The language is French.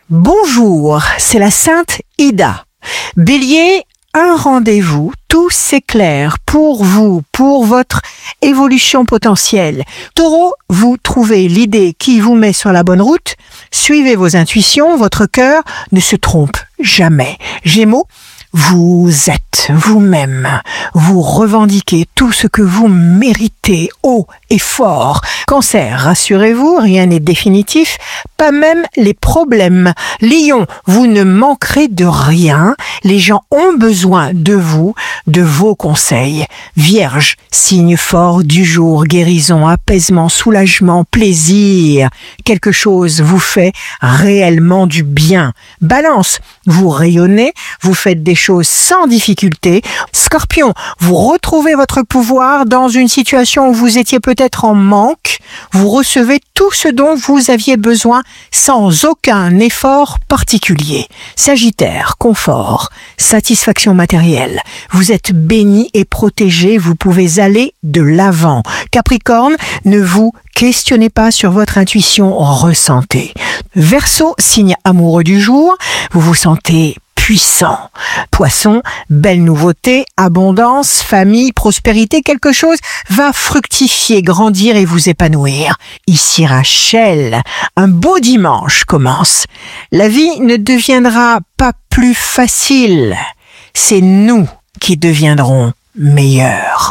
Bonjour, c'est la Sainte Ida. Bélier, un rendez-vous, tout s'éclaire pour vous, pour votre évolution potentielle. Taureau, vous trouvez l'idée qui vous met sur la bonne route. Suivez vos intuitions, votre cœur ne se trompe jamais. Gémeaux, vous êtes vous-même, vous revendiquez tout ce que vous méritez haut et fort. Cancer, rassurez-vous, rien n'est définitif, pas même les problèmes. Lion, vous ne manquerez de rien, les gens ont besoin de vous, de vos conseils. Vierge, signe fort du jour, guérison, apaisement, soulagement, plaisir. Quelque chose vous fait réellement du bien. Balance, vous rayonnez, vous faites des choses sans difficulté. Scorpion, vous retrouvez votre pouvoir dans une situation où vous étiez peut-être en manque. Vous recevez tout ce dont vous aviez besoin sans aucun effort particulier. Sagittaire, confort, satisfaction matérielle. Vous êtes béni et protégé, vous pouvez aller de l'avant. Capricorne, ne vous questionnez pas sur votre intuition, ressentez. Verseau, signe amoureux du jour, vous vous sentez puissant. Poisson, belle nouveauté, abondance, famille, prospérité, quelque chose va fructifier, grandir et vous épanouir. Ici Rachel, un beau dimanche commence. La vie ne deviendra pas plus facile, c'est nous qui deviendrons meilleurs.